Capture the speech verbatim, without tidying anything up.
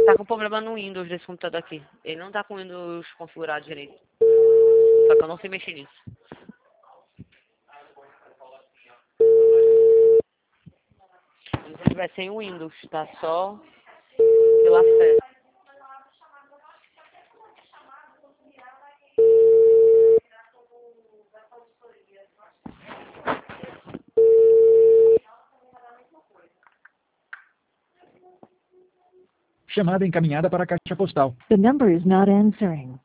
Tá com problema no Windows desse computador aqui. Ele não tá com o Windows configurado direito. Só que eu não sei mexer nisso. Como se ele tivesse sem o Windows, tá só pela fé. Chamada encaminhada para a caixa postal. The number is not answering.